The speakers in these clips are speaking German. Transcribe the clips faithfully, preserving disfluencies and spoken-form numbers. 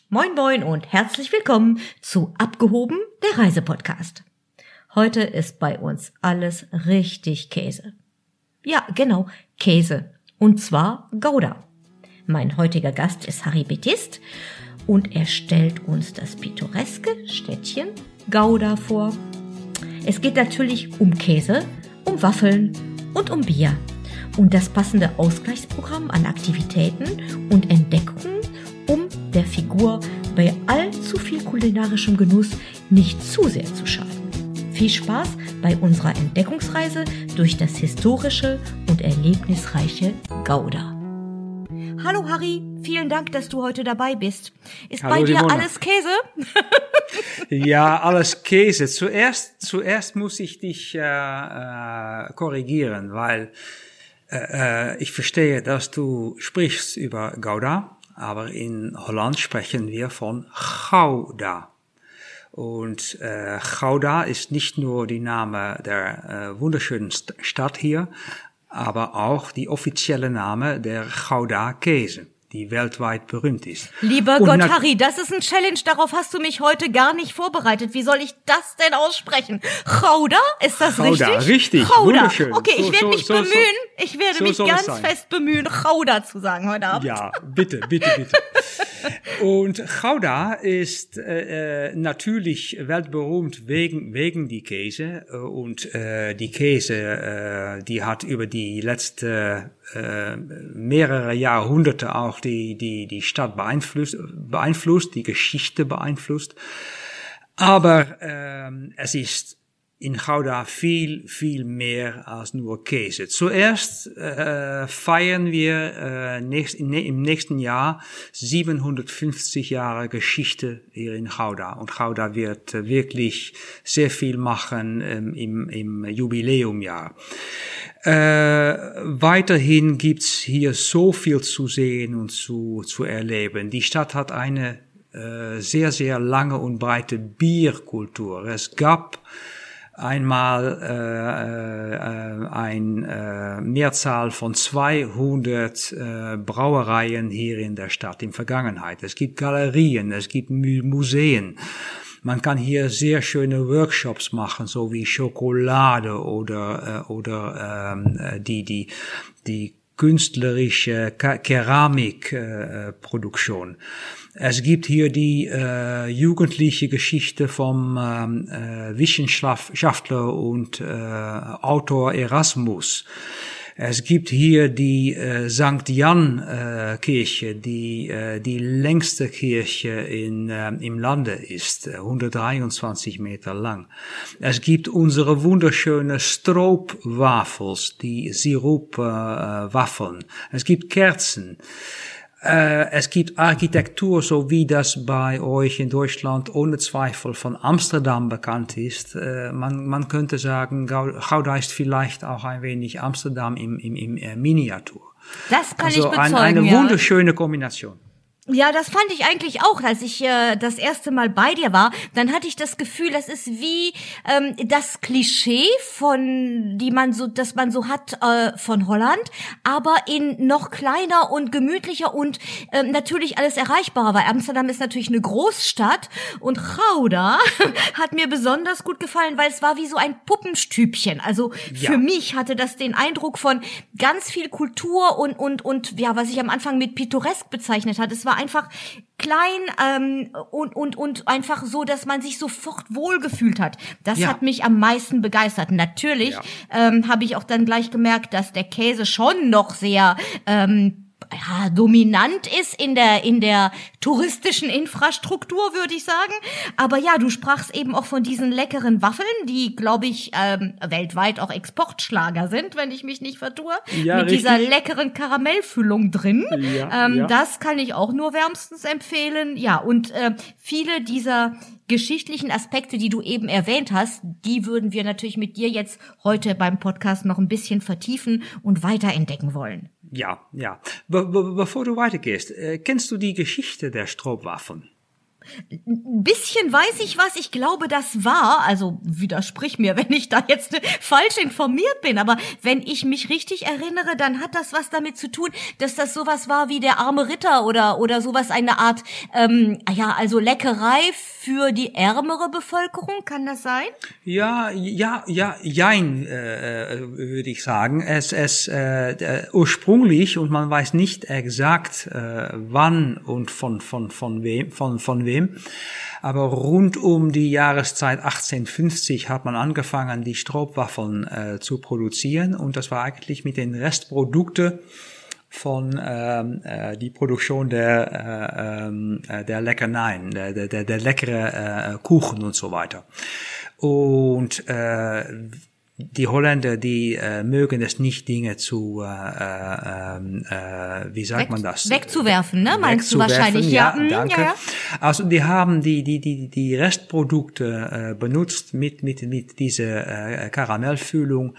Moin Moin und herzlich willkommen zu Abgehoben, der Reisepodcast. Heute ist bei uns alles richtig Käse. Ja, genau, Käse. Und zwar Gouda. Mein heutiger Gast ist Harry Betist und er stellt uns das pittoreske Städtchen Gouda vor. Es geht natürlich um Käse, um Waffeln und um Bier. Und das passende Ausgleichsprogramm an Aktivitäten und Entdeckungen, um der Figur bei allzu viel kulinarischem Genuss nicht zu sehr zu schaden. Viel Spaß bei unserer Entdeckungsreise durch das historische und erlebnisreiche Gouda. Hallo Harry, vielen Dank, dass du heute dabei bist. Ist Hallo, bei dir Simone. alles Käse? Ja, alles Käse. Zuerst, zuerst muss ich dich äh, äh, korrigieren, weil äh, ich verstehe, dass du sprichst über Gouda. Aber in Holland sprechen wir von Gouda. Und äh, Gouda ist nicht nur die Name der äh, wunderschönen St- Stadt hier, aber auch die offizielle Name der Gouda-Käse, die weltweit berühmt ist. Lieber Und Gott, na- Harry, das ist ein Challenge, darauf hast du mich heute gar nicht vorbereitet. Wie soll ich das denn aussprechen? Gouda, ist das Gouda, richtig? richtig, Gouda. wunderschön. Okay, ich So- werde so- mich so- so- bemühen, ich werde so mich soll es ganz sein. fest bemühen, Gouda zu sagen heute Abend. Ja, bitte, bitte, bitte. Und Gouda ist äh, natürlich weltberühmt wegen wegen die Käse und äh, die Käse, äh, die hat über die letzte äh, mehrere Jahrhunderte auch die die die Stadt beeinflusst, beeinflusst, die Geschichte beeinflusst. Aber ähm, es ist in Gouda viel, viel mehr als nur Käse. Zuerst äh, feiern wir äh, nächst, in, im nächsten Jahr siebenhundertfünfzig Jahre Geschichte hier in Gouda. Und Gouda wird äh, wirklich sehr viel machen ähm, im, im Jubiläumjahr. Äh, weiterhin gibt's hier so viel zu sehen und zu, zu erleben. Die Stadt hat eine äh, sehr, sehr lange und breite Bierkultur. Es gab einmal äh, äh, ein äh, Mehrzahl von zweihundert äh, Brauereien hier in der Stadt in Vergangenheit. Es gibt Galerien, es gibt Mu- Museen. Man kann hier sehr schöne Workshops machen, so wie Schokolade oder äh, oder ähm, die die die künstlerische Ka- Keramikproduktion. Äh, Es gibt hier die äh, jugendliche Geschichte vom ähm, äh, Wissenschaftler und äh, Autor Erasmus. Es gibt hier die äh, Sankt Jan äh, Kirche, die äh, die längste Kirche in äh, im Lande ist, hundertdreiundzwanzig Meter lang. Es gibt unsere wunderschöne Stroopwafels, die Sirupwaffeln. Äh, es gibt Kerzen. Äh, es gibt Architektur, so wie das bei euch in Deutschland ohne Zweifel von Amsterdam bekannt ist. Äh, man, man könnte sagen, Gouda ist vielleicht auch ein wenig Amsterdam im, im, im äh, Miniatur. Das kann Also ich bezeugen, ein, eine ja. wunderschöne Kombination. Ja, das fand ich eigentlich auch, als ich äh, das erste Mal bei dir war. Dann hatte ich das Gefühl, das ist wie ähm, das Klischee von, die man so, das man so hat äh, von Holland, aber in noch kleiner und gemütlicher und ähm, natürlich alles erreichbarer. Weil Amsterdam ist natürlich eine Großstadt und Gouda hat mir besonders gut gefallen, weil es war wie so ein Puppenstübchen. Also Ja. für mich hatte das den Eindruck von ganz viel Kultur und und und ja, was ich am Anfang mit pittoresk bezeichnet hat. Es war einfach klein ähm, und und und einfach so, dass man sich sofort wohlgefühlt hat. Das Ja. hat mich am meisten begeistert. Natürlich Ja. ähm, habe ich auch dann gleich gemerkt, dass der Käse schon noch sehr ähm, ja, dominant ist in der in der touristischen Infrastruktur, würde ich sagen. Aber ja, du sprachst eben auch von diesen leckeren Waffeln, die, glaube ich, ähm, weltweit auch Exportschlager sind, wenn ich mich nicht vertue. Ja, mit dieser richtig. leckeren Karamellfüllung drin. Ja, ähm, ja. Das kann ich auch nur wärmstens empfehlen. Ja, und äh, viele dieser geschichtlichen Aspekte, die du eben erwähnt hast, die würden wir natürlich mit dir jetzt heute beim Podcast noch ein bisschen vertiefen und weiterentdecken wollen. Ja, ja. Be be bevor du weitergehst, äh, kennst du die Geschichte der Stroopwaffeln? Ein bisschen weiß ich, was ich glaube, das war. Also widersprich mir, wenn ich da jetzt falsch informiert bin. Aber wenn ich mich richtig erinnere, dann hat das was damit zu tun, dass das sowas war wie der arme Ritter oder oder sowas, eine Art, ähm, ja, also Leckerei für die ärmere Bevölkerung. Kann das sein? Ja, ja, ja, jein, äh, würde ich sagen. Es, es äh, ursprünglich, und man weiß nicht exakt, äh, wann und von von von wem, von von wem. Aber rund um die Jahreszeit achtzehnhundertfünfzig hat man angefangen, die Stroopwaffeln äh, zu produzieren, und das war eigentlich mit den Restprodukten von ähm, äh, die Produktion der äh, äh, der Leckerneien, der der der, der leckere äh, Kuchen und so weiter. Und äh, die Holländer, die äh, mögen es nicht, Dinge zu, äh, äh, äh, wie sagt Weg, man das? Wegzuwerfen, ne? Meinst du wahrscheinlich? Ja, Ja, danke. Ja, ja. Also die haben die die die die Restprodukte äh, benutzt mit mit mit dieser äh, Karamellfüllung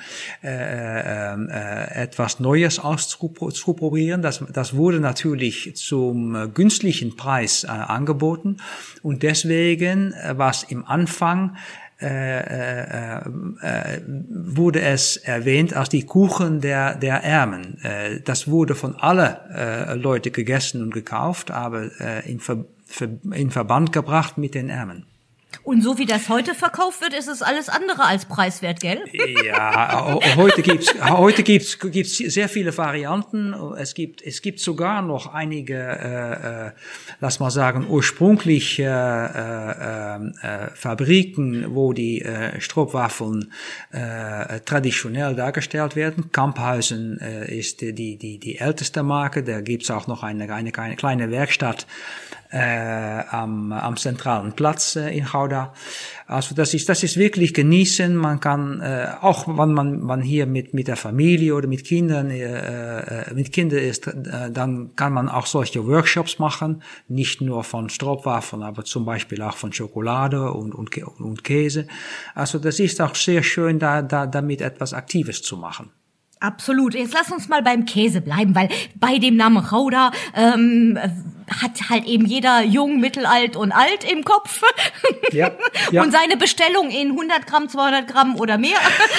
äh, äh, etwas Neues auszuprobieren. Das das wurde natürlich zum äh, günstigen Preis äh, angeboten, und deswegen äh, war es im Anfang Äh, äh, äh, wurde es erwähnt als die Kuchen der der Ärmen. Äh, das wurde von alle äh, Leute gegessen und gekauft, aber äh, in, Ver, Ver, in Verband gebracht mit den Ärmen. Und so wie das heute verkauft wird, ist es alles andere als preiswert, gell? Ja, heute gibt's heute gibt's gibt's sehr viele Varianten. Es gibt es gibt sogar noch einige, äh, äh, lass mal sagen, ursprünglich äh, äh, äh, Fabriken, wo die äh, Stroopwaffeln äh, traditionell dargestellt werden. Kamphuisen äh, ist die die die älteste Marke. Da gibt's auch noch eine eine kleine Werkstatt Äh, am, am zentralen Platz äh, in Gouda. Also das ist das ist wirklich genießen. Man kann äh, auch, wenn man man hier mit mit der Familie oder mit Kindern äh, äh, mit Kindern ist, äh, dann kann man auch solche Workshops machen, nicht nur von Stroopwaffeln, aber zum Beispiel auch von Schokolade und und und Käse. Also das ist auch sehr schön, da da damit etwas Aktives zu machen. Absolut. Jetzt lass uns mal beim Käse bleiben, weil bei dem Namen Gouda ähm, hat halt eben jeder jung, mittelalt und alt im Kopf. Ja, ja. Und seine Bestellung in hundert Gramm, zweihundert Gramm oder mehr.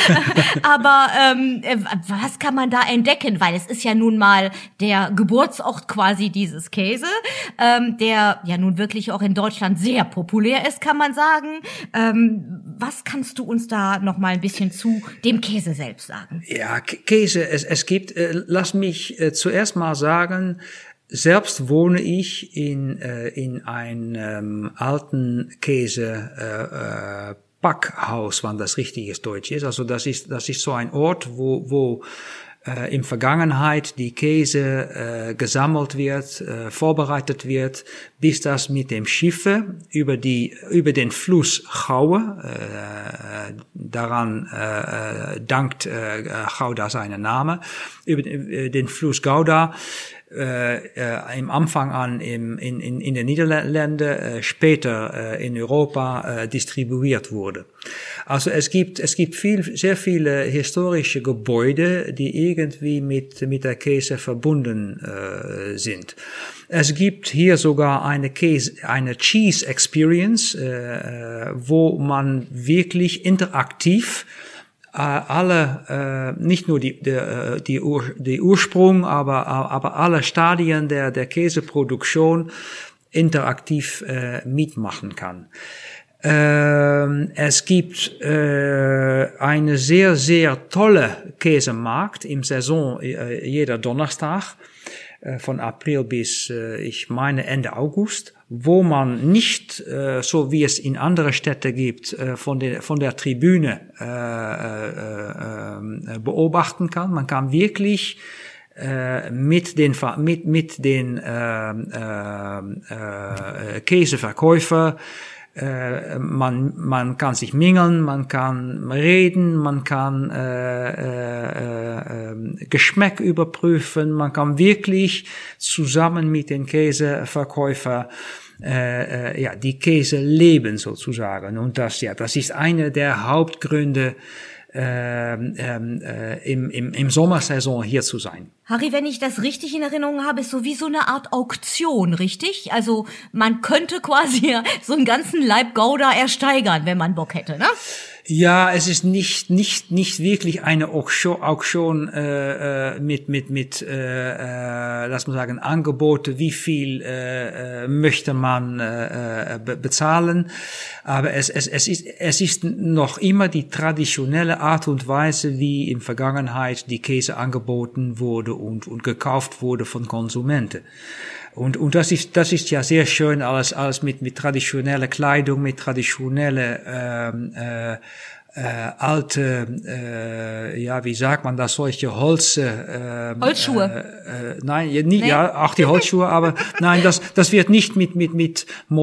Aber ähm, was kann man da entdecken? Weil es ist ja nun mal der Geburtsort quasi dieses Käse, ähm, der ja nun wirklich auch in Deutschland sehr populär ist, kann man sagen. Ähm, was kannst du uns da noch mal ein bisschen zu dem Käse selbst sagen? Ja, Käse, es, es gibt, äh, lass mich äh, zuerst mal sagen, selbst wohne ich in, äh, in einem ähm, alten Käse, äh, äh, Backhaus, wenn das richtiges Deutsch ist. Also das ist, das ist so ein Ort, wo, wo äh, in Vergangenheit die Käse äh, gesammelt wird, äh, vorbereitet wird, bis das mit dem Schiffe über die über den Fluss Gouwe, äh, daran äh, dankt äh, Gouda seinen Namen, über den, den Fluss Gouda Äh, äh, im Anfang an im, in, in, in den Niederlanden, äh, später äh, in Europa äh, distribuiert wurde. Also es gibt es gibt viel sehr viele historische Gebäude, die irgendwie mit mit der Käse verbunden äh, sind. Es gibt hier sogar eine Käse, eine Cheese Experience, äh, wo man wirklich interaktiv alle, äh, nicht nur die, der, die, Ur, die Ursprung, aber, aber alle Stadien der, der Käseproduktion interaktiv äh, mitmachen kann. Ähm, es gibt äh, eine sehr, sehr tolle Käsemarkt im Saison äh, jeder Donnerstag, äh, von April bis, äh, ich meine, Ende August, wo man nicht, äh, so wie es in andere Städte gibt, äh, von der von der Tribüne äh, äh, äh, beobachten kann. Man kann wirklich äh, mit den mit mit den äh, äh, äh, Käseverkäufer äh, man man kann sich mingeln, man kann reden, man kann äh, äh, äh, Geschmack überprüfen, man kann wirklich zusammen mit den Käseverkäufer äh, äh, ja die Käse leben sozusagen. Und das ja das ist einer der Hauptgründe äh, äh, im, im, im Sommersaison hier zu sein. Harry, wenn ich das richtig in Erinnerung habe, ist so wie so eine Art Auktion, richtig? Also man könnte quasi so einen ganzen Laib Gouda ersteigern, wenn man Bock hätte, ne? Ja, es ist nicht nicht nicht wirklich eine Auktion, Auktion äh, mit mit mit äh, äh, lass mal sagen Angebote, wie viel äh, äh, möchte man äh, be- bezahlen, aber es es es ist es ist noch immer die traditionelle Art und Weise, wie in Vergangenheit die Käse angeboten wurde und und gekauft wurde von Konsumenten. Und, und das ist, das ist ja sehr schön, alles, alles mit, mit traditioneller Kleidung, mit traditionelle, ähm, äh, äh, alte, äh, ja, wie sagt man das, solche Holz, äh, Holzschuhe. Äh, äh, nein, ja, nie, nee. ja, auch die Holzschuhe, aber nein, das, das wird nicht mit, mit, mit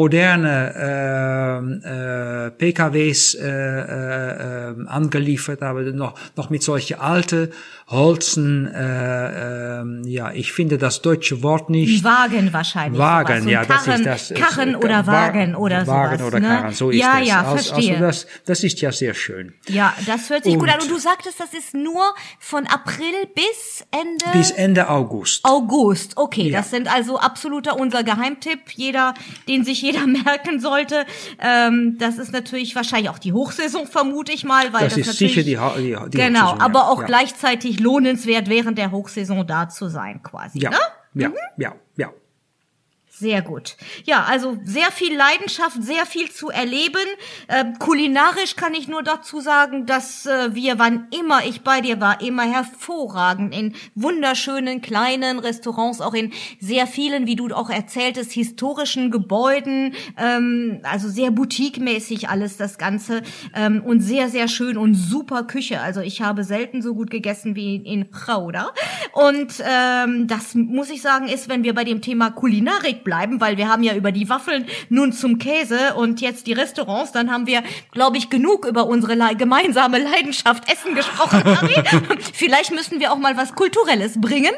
moderne, äh, äh, P K Ws, äh, äh, angeliefert, aber noch, noch mit solche alte Holzen, äh, äh, ja, ich finde das deutsche Wort nicht. Wagen wahrscheinlich. Wagen, so ja, Karren, das ist das. Karren äh, oder Wagen oder Wagen sowas. oder ne? Karren, so ist ja, es. Ja, ja, also, verstehe. also das, das ist ja sehr schön. Ja, das hört sich und gut an. Und du sagtest, das ist nur von April bis Ende... Bis Ende August. August, okay. Ja. Das sind also absoluter unser Geheimtipp. Jeder, den sich jeder merken sollte. Ähm, das ist natürlich wahrscheinlich auch die Hochsaison, vermute ich mal. Weil das, das ist natürlich, sicher die, ha- die, die Genau, Hochsaison, aber ja. auch ja. gleichzeitig lohnenswert, während der Hochsaison da zu sein quasi, Ja, ne? ja, Mhm. ja, ja. Sehr gut. Ja, also sehr viel Leidenschaft, sehr viel zu erleben. Ähm, kulinarisch kann ich nur dazu sagen, dass äh, wir, wann immer ich bei dir war, immer hervorragend in wunderschönen kleinen Restaurants, auch in sehr vielen, wie du auch erzähltest, historischen Gebäuden, ähm, also sehr boutiquemäßig alles das Ganze ähm, und sehr, sehr schön und super Küche. Also ich habe selten so gut gegessen wie in Gouda. Und ähm, das muss ich sagen, ist, wenn wir bei dem Thema Kulinarik bleiben, weil wir haben ja über die Waffeln nun zum Käse und jetzt die Restaurants, dann haben wir, glaube ich, genug über unsere le- gemeinsame Leidenschaft Essen gesprochen, Harry. Vielleicht müssen wir auch mal was Kulturelles bringen.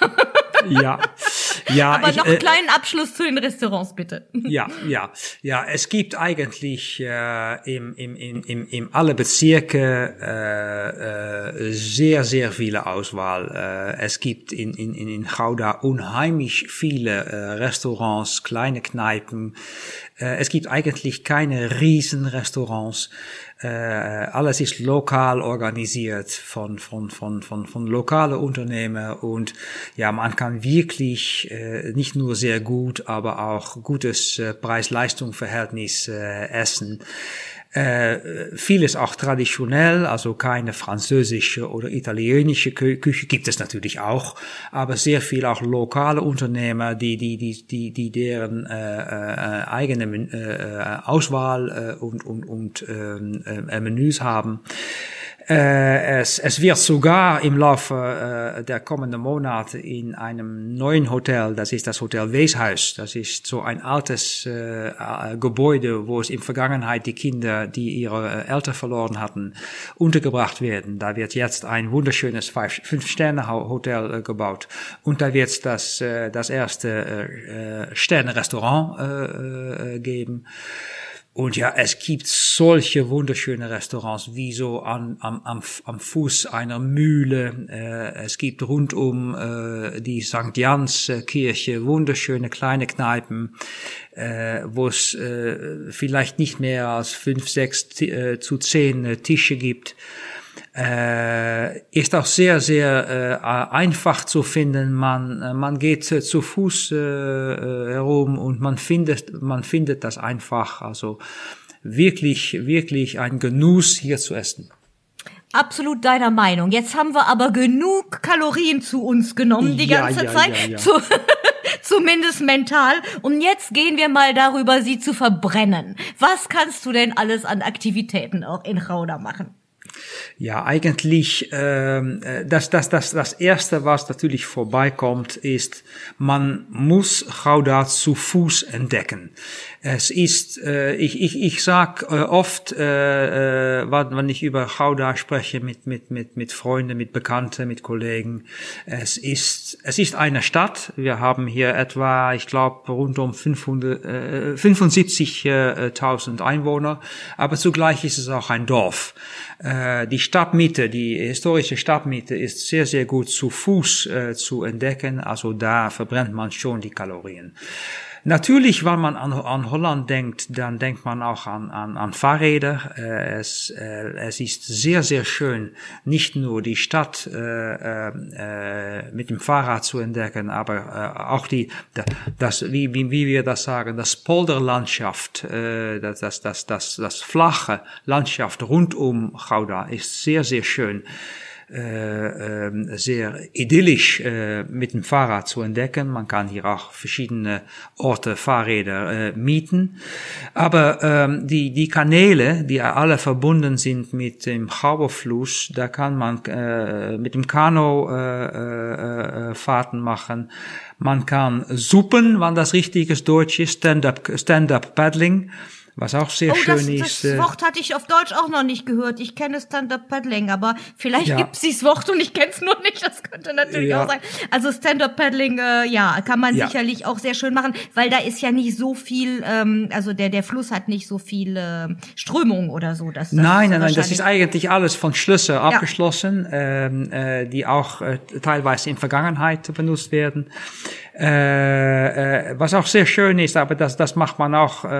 Ja, ja. Aber ich, noch äh, einen kleinen Abschluss zu den Restaurants, bitte. Ja, ja, ja. Es gibt eigentlich äh, im, im, im, im, im alle Bezirke äh, äh, sehr, sehr viele Auswahl. Äh, es gibt in, in, in Gouda unheimlich viele äh, Restaurants, kleine Kneipen. Äh, es gibt eigentlich keine Riesenrestaurants. Äh, alles ist lokal organisiert von von von von von lokale Unternehmer und ja, man kann wirklich äh, nicht nur sehr gut, aber auch gutes äh, Preis-Leistung-Verhältnis äh, essen. Äh, vieles auch traditionell, also keine französische oder italienische Kü- Küche gibt es natürlich auch, aber sehr viel auch lokale Unternehmer, die die die die die deren äh, äh, eigene äh, Auswahl äh, und und und äh, äh, Menüs haben. Äh, es, es wird sogar im Laufe äh, der kommenden Monate in einem neuen Hotel, das ist das Hotel Weeshuis, das ist so ein altes äh, Gebäude, wo es in Vergangenheit die Kinder, die ihre Eltern verloren hatten, untergebracht werden. Da wird jetzt ein wunderschönes Fünf-Sterne-Hotel äh, gebaut und da wird es das, äh, das erste äh, Sterne-Restaurant äh, äh, geben. Und ja, es gibt solche wunderschöne Restaurants, wie so an, am, am, am Fuß einer Mühle. Äh, es gibt rundum äh, die Sankt Jans Kirche wunderschöne kleine Kneipen, äh, wo es äh, vielleicht nicht mehr als fünf, sechs äh, zu zehn äh, Tische gibt. Äh, ist auch sehr, sehr äh, einfach zu finden. Man, man geht äh, zu Fuß äh, herum und man findet, man findet das einfach. Also wirklich, wirklich ein Genuss, hier zu essen. Absolut deiner Meinung. Jetzt haben wir aber genug Kalorien zu uns genommen die Ja, ganze ja, Zeit. ja, ja. Zu, zumindest mental. Und jetzt gehen wir mal darüber, sie zu verbrennen. Was kannst du denn alles an Aktivitäten auch in Gouda machen? Ja, eigentlich ähm, das das das das erste, was natürlich vorbeikommt, ist, man muss Gouda zu Fuß entdecken. Es ist, äh, ich ich ich sag äh, oft, äh, äh, wenn ich über Gouda spreche mit mit mit mit Freunden, mit Bekannten, mit Kollegen, es ist es ist eine Stadt. Wir haben hier etwa, ich glaube, rund um fünfhundert, äh, fünfundsiebzigtausend Einwohner, aber zugleich ist es auch ein Dorf. Äh, äh, die Stadtmitte, die historische Stadtmitte ist sehr, sehr gut zu Fuß äh, zu entdecken. Also da verbrennt man schon die Kalorien. Natürlich, wenn man an, an Holland denkt, dann denkt man auch an, an, an Fahrräder. Äh, es, äh, es ist sehr, sehr schön, nicht nur die Stadt äh, äh, mit dem Fahrrad zu entdecken, aber äh, auch die, das, wie, wie, wie wir das sagen, das Polderlandschaft, äh, das, das, das, das, das flache Landschaft rund um Gouda ist sehr, sehr schön. Äh, äh, sehr idyllisch äh, mit dem Fahrrad zu entdecken. Man kann hier auch verschiedene Orte Fahrräder äh, mieten. Aber ähm, die die Kanäle, die alle verbunden sind mit dem Gouwerfluss, da kann man äh, mit dem Kanu äh, äh, äh, Fahrten machen. Man kann suppen, wenn das richtiges Deutsch ist, Stand-up Stand-up Paddling. Was auch sehr oh, schön das, ist. Das Wort hatte ich auf Deutsch auch noch nicht gehört. Ich kenne Stand-Up Paddling, aber vielleicht ja. gibt's dieses Wort und ich kenne es nur nicht. Das könnte natürlich ja. auch sein. Also Stand-Up Paddling, äh, ja, kann man ja. sicherlich auch sehr schön machen, weil da ist ja nicht so viel, ähm, also der der Fluss hat nicht so viel äh, Strömung oder so. Das, das nein, nein, nein, das ist eigentlich alles von Schlössern ja. abgeschlossen, ähm, äh, die auch äh, teilweise in Vergangenheit benutzt werden. Äh, äh, was auch sehr schön ist, aber das, das macht man auch äh,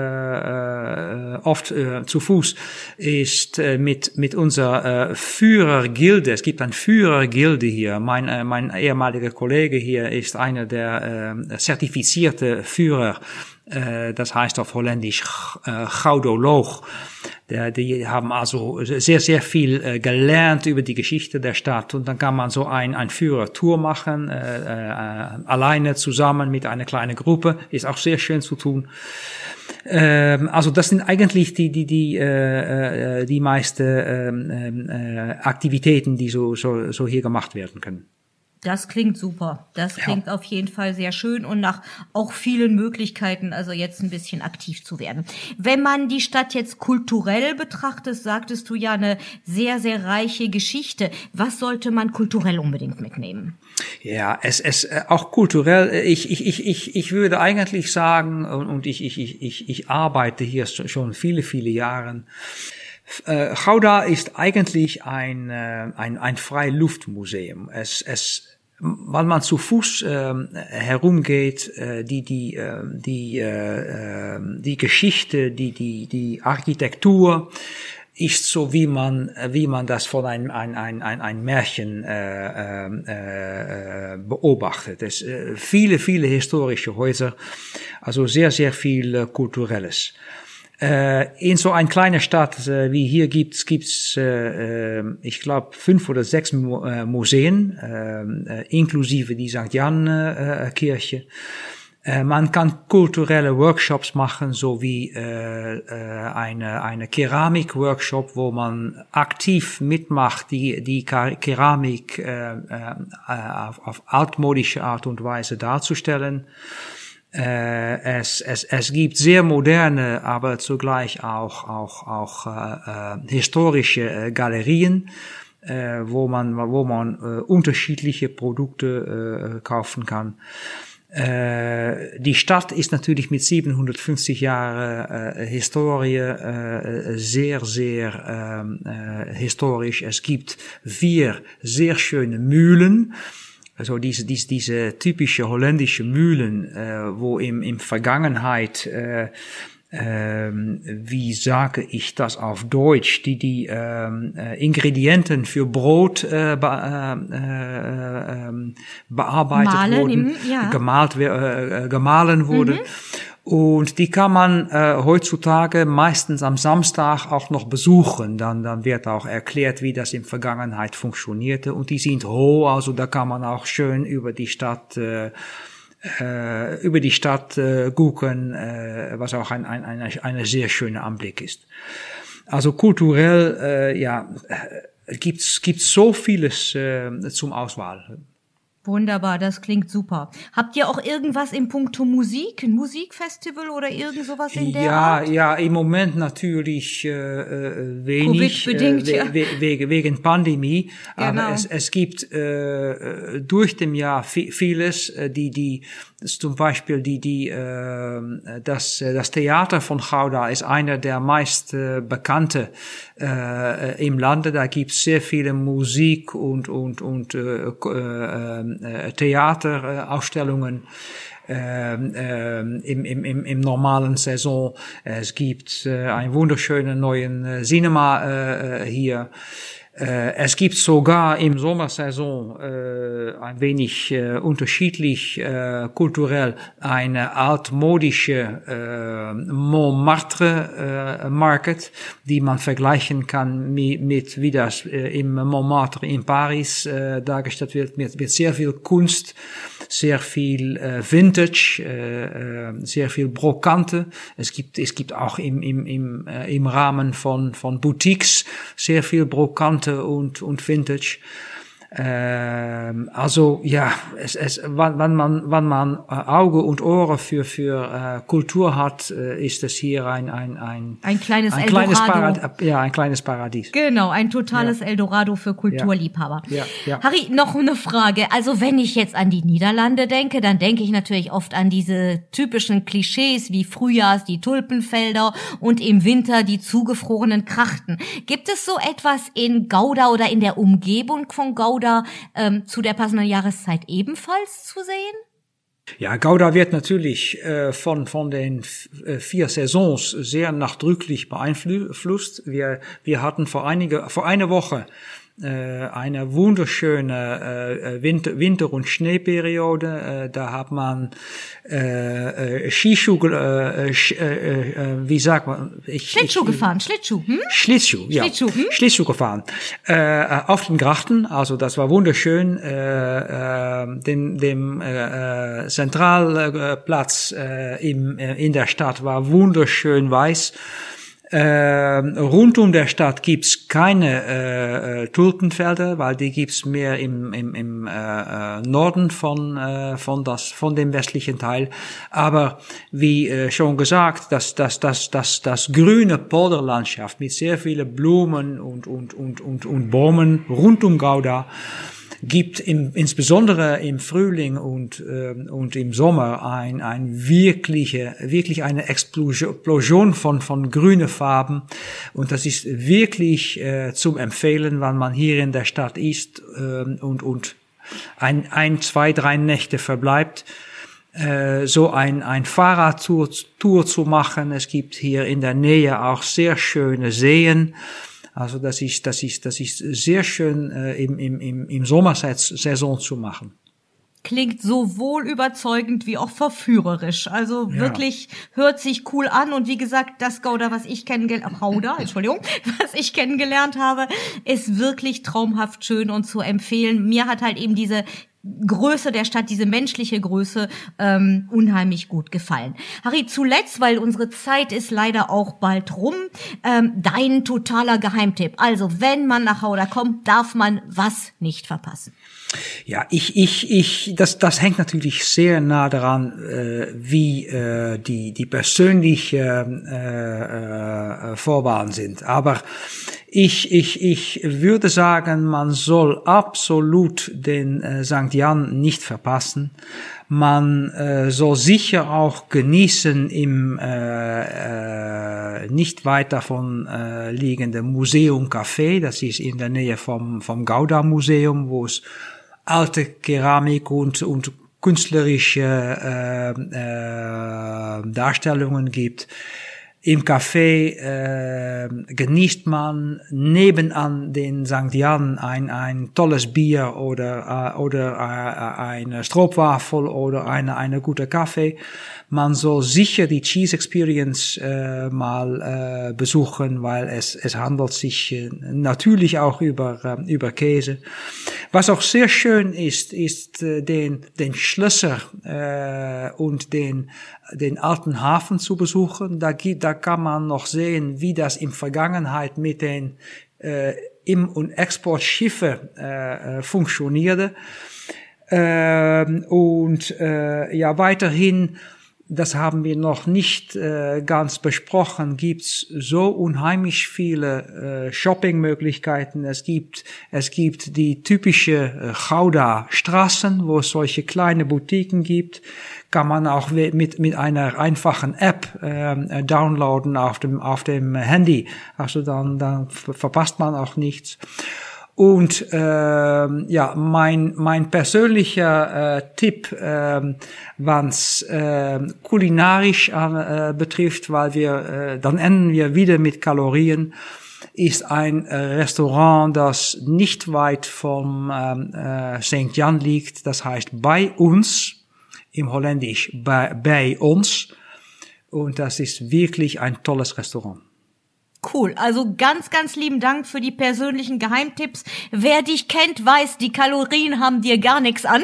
äh, oft äh, zu Fuß, ist äh, mit mit unserer äh, Führergilde. Es gibt eine Führergilde hier. Mein äh, mein ehemaliger Kollege hier ist einer der äh, zertifizierte Führer. Äh, das heißt auf Holländisch äh, Goudoloog. Der, die haben also sehr, sehr viel äh, gelernt über die Geschichte der Stadt und dann kann man so ein, ein Führertour machen, äh, äh, alleine zusammen mit einer kleinen Gruppe, ist auch sehr schön zu tun. Ähm, also das sind eigentlich die, die, die, äh, äh, die meisten äh, äh, Aktivitäten, die so, so, so hier gemacht werden können. Das klingt super. Das klingt ja. auf jeden Fall sehr schön und nach auch vielen Möglichkeiten, also jetzt ein bisschen aktiv zu werden. Wenn man die Stadt jetzt kulturell betrachtet, sagtest du ja eine sehr, sehr reiche Geschichte. Was sollte man kulturell unbedingt mitnehmen? Ja, es, es, auch kulturell, ich, ich, ich, ich, ich würde eigentlich sagen, und ich, ich, ich, ich, ich arbeite hier schon viele, viele Jahre. Äh, Gouda ist eigentlich ein, äh, ein, ein Freiluftmuseum. Es, es, weil man zu Fuß äh, herumgeht, äh, die, die, äh, die, äh, die Geschichte, die, die, die Architektur ist so, wie man, wie man das von einem, ein, ein, ein, ein Märchen äh, äh, beobachtet. Es, äh, viele, viele historische Häuser, also sehr, sehr viel äh, Kulturelles. In so einer kleinen Stadt wie hier gibt's gibt's äh, ich glaube fünf oder sechs Museen, äh, inklusive die Sankt Jan äh, Kirche. Äh, man kann kulturelle Workshops machen, so wie äh, eine eine Keramik-Workshop, wo man aktiv mitmacht, die die Keramik äh, auf, auf altmodische Art und Weise darzustellen. Äh, es, es, es gibt sehr moderne, aber zugleich auch, auch, auch äh, historische äh, Galerien, äh, wo man, wo man äh, unterschiedliche Produkte äh, kaufen kann. Äh, die Stadt ist natürlich mit siebenhundertfünfzig Jahren äh, Historie äh, sehr, sehr äh, historisch. Es gibt vier sehr schöne Mühlen. Also diese, diese, diese typische holländische Mühlen, äh, wo im, im Vergangenheit, äh, äh, wie sage ich das auf Deutsch, die, die äh, Ingredienten für Brot äh, be, äh, äh, bearbeitet Malen wurden, im, ja. gemalt, äh, gemahlen wurden. Mhm. Und die kann man äh, heutzutage meistens am Samstag auch noch besuchen. Dann, dann wird auch erklärt, wie das in Vergangenheit funktionierte. Und die sind hoch, also da kann man auch schön über die Stadt, äh, äh, über die Stadt äh, gucken, äh, was auch ein, ein, ein, ein sehr schöner Anblick ist. Also kulturell, äh, ja, äh, gibt's gibt's so vieles äh, zum Auswahl. Wunderbar, das klingt super. Habt ihr auch irgendwas in puncto Musik, ein Musikfestival oder irgend sowas in der ja, Art? Ja, im Moment natürlich äh, wenig, Covid-bedingt, äh, ja. we we wegen Pandemie, Genau. aber es, es gibt äh, durch dem Jahr vieles, die, die, zum Beispiel die, die, äh, das, das Theater von Gouda ist einer der meist äh, bekannte äh, im Lande. Da gibt es sehr viele Musik und und und äh, äh, Theaterausstellungen äh, äh, im, im, im, im normalen Saison. Es gibt äh, einen wunderschönen neuen äh, Cinema äh, hier. Äh, es gibt sogar im Sommersaison äh, ein wenig äh, unterschiedlich äh, kulturell eine altmodische äh, Montmartre äh, Market, die man vergleichen kann mit, mit wie das äh, im Montmartre in Paris äh, dargestellt wird, mit, mit sehr viel Kunst, sehr viel äh, Vintage, äh, äh, sehr viel Brokante. Es gibt es gibt auch im im im äh, im Rahmen von von Boutiques sehr viel Brokante und und Vintage. Ähm, also ja, es, es, wann, wann man, wann man äh, Auge und Ohren für für äh, Kultur hat, äh, ist es hier ein ein ein ein kleines ein Eldorado. Kleines Parad- ja, ein kleines Paradies. Genau, ein totales Ja. Eldorado für Kulturliebhaber. Ja, ja. Harry, noch eine Frage. Also wenn ich jetzt an die Niederlande denke, dann denke ich natürlich oft an diese typischen Klischees wie Frühjahrs die Tulpenfelder und im Winter die zugefrorenen Krachten. Gibt es so etwas in Gouda oder in der Umgebung von Gouda ähm, zu der passenden Jahreszeit ebenfalls zu sehen? Ja, Gouda wird natürlich äh, von von den f- äh, vier Saisons sehr nachdrücklich beeinflusst. Wir wir hatten vor einige vor einer Woche äh, eine wunderschöne äh, Winter Winter- und Schneeperiode. Äh, da hat man äh, äh, Skischuh, äh, sch, äh, äh, wie sagt man? Ich, Schlittschuh ich, gefahren, Schlittschuh, hm? Schlittschuh, ja. Schlittschuh, hm? Schlittschuh gefahren. Äh, auf den Grachten, also das war wunderschön. Äh, äh, dem dem äh, Zentralplatz äh, im, äh, in der Stadt war wunderschön weiß. Äh, rund um der Stadt gibt's keine äh, äh, Tulpenfelder, weil die gibt's mehr im im im äh, Norden von äh, von das von dem westlichen Teil. Aber wie äh, schon gesagt, das das das das das grüne Polderlandschaft mit sehr vielen Blumen und und und und und Bäumen rund um Gouda gibt im, insbesondere im Frühling und äh, und im Sommer ein ein wirkliche wirklich eine Explosion von von grüne Farben, und das ist wirklich äh, zum empfehlen, wenn man hier in der Stadt ist äh, und und ein ein zwei drei Nächte verbleibt, äh, so ein ein Fahrradtour Tour zu machen. Es gibt hier in der Nähe auch sehr schöne Seen. Also das ist, das ist, das ist sehr schön äh, im, im, im, im Sommersaison zu machen. Klingt sowohl überzeugend wie auch verführerisch. Also Ja. wirklich hört sich cool an. Und wie gesagt, das Gouda, was ich kennengelernt Gouda, Entschuldigung, was ich kennengelernt habe, ist wirklich traumhaft schön und zu empfehlen. Mir hat halt eben diese Größe der Stadt, diese menschliche Größe, ähm, unheimlich gut gefallen. Harry, zuletzt, weil unsere Zeit ist leider auch bald rum, ähm, dein totaler Geheimtipp. Also, wenn man nach Gouda kommt, darf man was nicht verpassen. Ja, ich, ich, ich, das, das hängt natürlich sehr nah daran, äh, wie äh, die, die persönliche äh, äh, Vorwahlen sind. Aber ich, ich, ich würde sagen, man soll absolut den äh, Sankt Jan nicht verpassen. Man äh, soll sicher auch genießen im äh, äh, nicht weit davon äh, liegende Museum Café. Das ist in der Nähe vom, vom Gouda Museum, wo es alte Keramik und, und künstlerische äh, äh, Darstellungen gibt. Im Café äh, genießt man nebenan den Sankt Jan ein, ein tolles Bier oder, äh, oder äh, eine Stroopwafel oder eine, eine gute Kaffee. Man soll sicher die Cheese Experience äh, mal äh, besuchen, weil es, es handelt sich äh, natürlich auch über, äh, über Käse. Was auch sehr schön ist, ist äh, den, den Schlösser äh, und den, den alten Hafen zu besuchen. Da, gibt, da kann man noch sehen, wie das in Vergangenheit mit den äh, Im- und Exportschiffen äh, funktionierte. Ähm, und äh, ja, weiterhin, das haben wir noch nicht äh, ganz besprochen, gibt's so unheimlich viele äh, Shoppingmöglichkeiten. Es gibt es gibt die typische äh, Gouda Straßen, wo es solche kleine Boutiquen gibt. Kann man auch mit mit einer einfachen App äh, downloaden auf dem auf dem Handy. Also dann dann verpasst man auch nichts. Und äh, ja, mein mein persönlicher äh, Tipp, äh, was äh, kulinarisch äh, betrifft, weil wir äh, dann enden wir wieder mit Kalorien, ist ein äh, Restaurant, das nicht weit vom äh, Sankt Jan liegt. Das heißt bei uns, im Holländisch bei, bei uns. Und das ist wirklich ein tolles Restaurant. Cool, also ganz, ganz lieben Dank für die persönlichen Geheimtipps. Wer dich kennt, weiß, die Kalorien haben dir gar nichts an.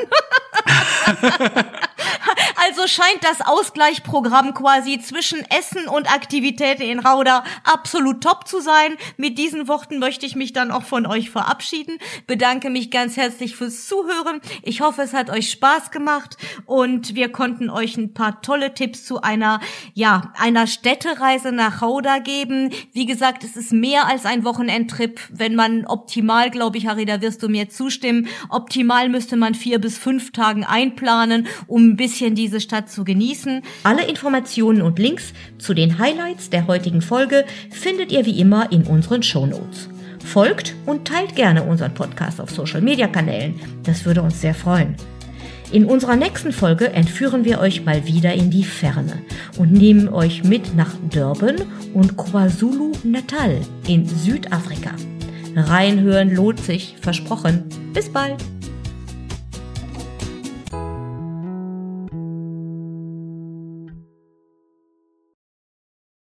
Also scheint das Ausgleichsprogramm quasi zwischen Essen und Aktivitäten in Gouda absolut top zu sein. Mit diesen Worten möchte ich mich dann auch von euch verabschieden. Bedanke mich ganz herzlich fürs Zuhören. Ich hoffe, es hat euch Spaß gemacht und wir konnten euch ein paar tolle Tipps zu einer, ja, einer Städtereise nach Gouda geben. Wie gesagt, es ist mehr als ein Wochenendtrip. Wenn man optimal, glaube ich, Harry, da wirst du mir zustimmen, optimal müsste man vier bis fünf Tagen einplanen, um ein bisschen diese Stadt zu genießen. Alle Informationen und Links zu den Highlights der heutigen Folge findet ihr wie immer in unseren Shownotes. Folgt und teilt gerne unseren Podcast auf Social-Media-Kanälen. Das würde uns sehr freuen. In unserer nächsten Folge entführen wir euch mal wieder in die Ferne und nehmen euch mit nach Durban und KwaZulu-Natal in Südafrika. Reinhören lohnt sich, versprochen. Bis bald!